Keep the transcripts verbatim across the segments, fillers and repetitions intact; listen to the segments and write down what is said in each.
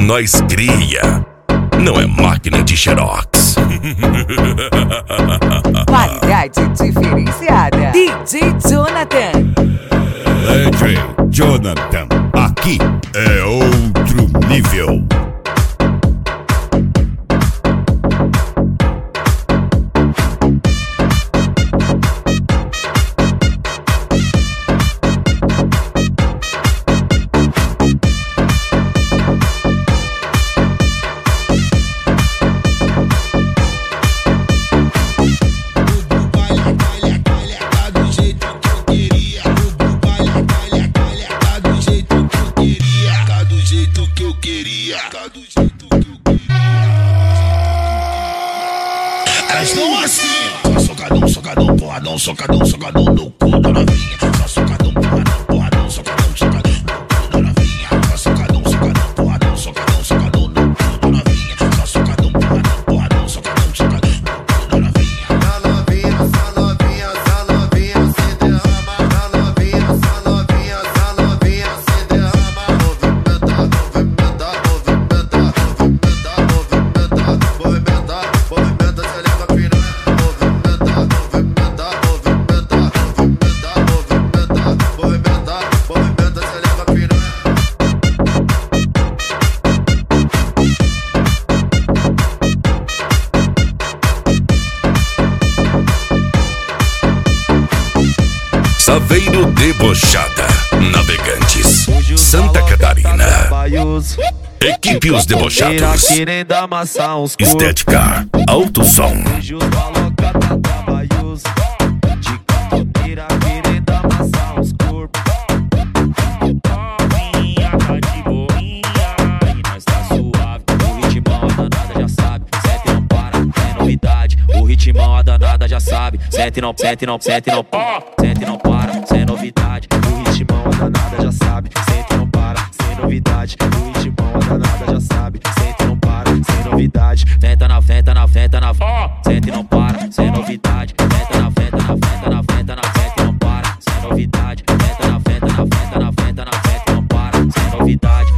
nós cria. Não é máquina de xerox. Qualidade diferenciada. D J Jonathan. D J Jonathan. Aqui é outro nível. Elas estão assim, só socadão, socadão, porradão, socadão, socadão no cu da novinha. Só socadão, porradão, porradão, socadão, socadão no cu da novinha. Só socadão, socadão, porradão, socadão, socadão no cu da novinha. Só socadão, porradão, porradão, socadão, socadão no cu da novinha. Essa novinha, essa novinha, essa novinha se derrama. Essa novinha, essa novinha, essa novinha se derrama. Movimenta, movimenta, movimenta, movimenta, movimenta, movimenta, movimenta, se leva a piranha. Movimenta, movimenta, movimenta, movimenta, movimenta, movimenta, se leva a piranha. Saveiro Debochada, Navegantes, Santa Catarina. Equipe Os Debochados. Estética, alto som. O ritmão a danada já sabe, sente não, sente não, sente não, sente não para, sem novidade. O ritmão a danada já sabe, sente não para, sem novidade. O ritmão a danada já sabe, sente não para, sem novidade. Venta na venta na venta na sente não para, sem novidade. Venta na venta na venta na venta na sente não para, sem novidade. Venta na venta na venta na venta na sente não para, sem novidade.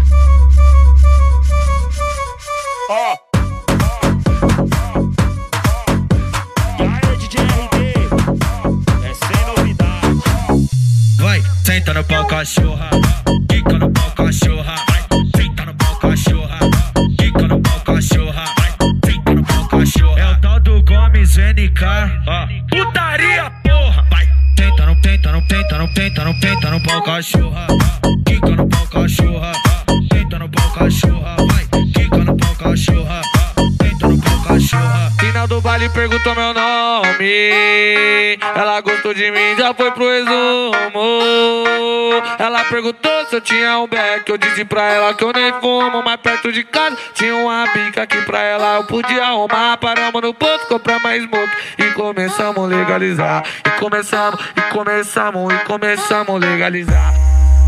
Senta no pau, cachorra, quica no pau, cachorra, vai. Senta no pau, cachorra, quica no pau, cachorra, vai. Senta no pau, cachorra. É o tal do Gomes N K, ó. Putaria, porra, vai. Senta no, tenta no, tenta no, tenta no, tenta no pau, cachorra, quica no pau, cachorra, senta no pau, cachorra, vai. Quica no pau, cachorra, senta no pau, cachorra. Final do baile perguntou meu nome, ela gostou de mim, já foi pro resumo. Ela perguntou se eu tinha um beck, eu disse pra ela que eu nem fumo. Mas perto de casa tinha uma bica que pra ela eu podia arrumar. Paramos no posto, compramos mais smoke e começamos a legalizar. E começamos, e começamos, e começamos a legalizar.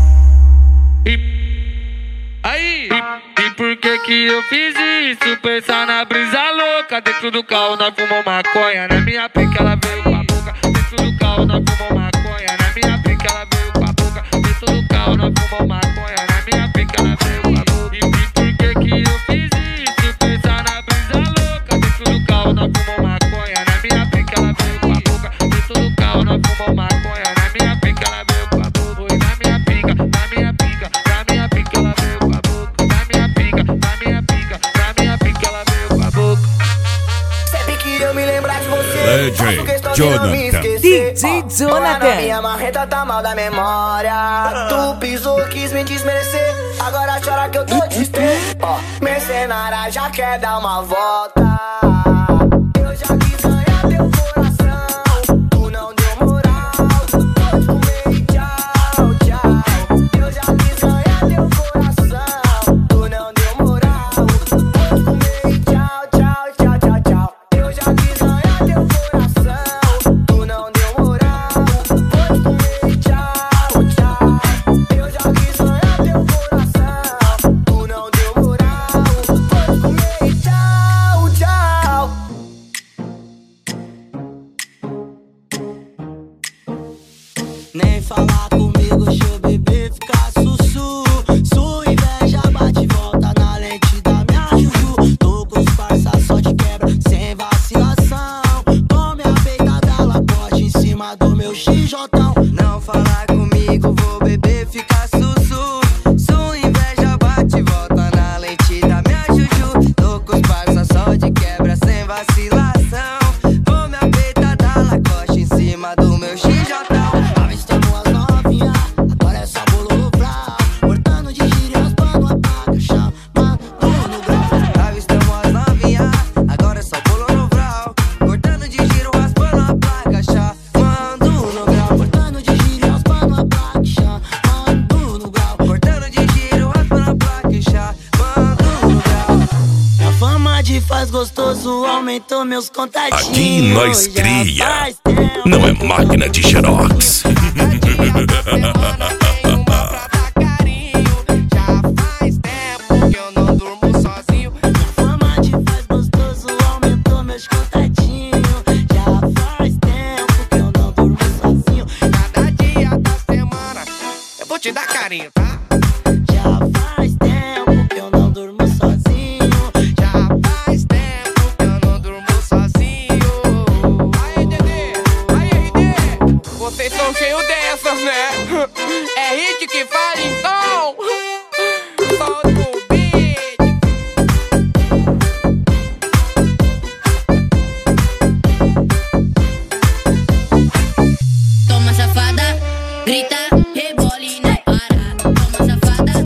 E aí, e, e por que que eu fiz isso? Pensar na brisa louca. Dentro do carro nós fumamos maconha. Na minha pica ela veio com a boca. Dentro do carro nós fumamos maconha. Na minha pica ela veio com a boca. Dentro do carro nós fumamos maconha. Na minha pica ela veio com a boca. E, e por que que eu fiz isso? Pensar na brisa louca. Dentro do carro nós fumamos maconha. Na minha pica ela veio com a boca. Dentro do carro nós fumamos maconha. Na minha pica ela veio com a boca. Foi na minha pica, na minha pica, na minha pica ela veio com a boca. Na minha pica, na minha pica, na minha pica ela veio com a boca. Sempre que eu me lembrar de você, D J Jonathan. D J Jonathan. Minha marreta tá mal da memória. Tu pisou, quis me desmerecer. Agora chora que eu tô triste. Ó, mercenária já quer dar uma volta. Eu já quis ganhar teu coração. Tu não deu moral. Pode comer e tchau, tchau. Eu já quis ganhar teu coração. Tu não deu moral. Pode comer e tchau, tchau, tchau, tchau, tchau. Eu já quis ganhar teu coração. Tu não deu moral. Pode comer e tchau, tchau. Eu já quis ganhar teu coração. Tu não deu moral. Pode comer e tchau, tchau. faz gostoso, aumentou meus contatinhos. Aqui nós Já cria, faz tempo não é máquina de xerox. Te dar carinho, tá? Já faz tempo que eu não durmo sozinho. Já faz tempo que eu não durmo sozinho. Aí, Dedê, aí, R D, vocês são cheios dessas, né? É hit que fala então.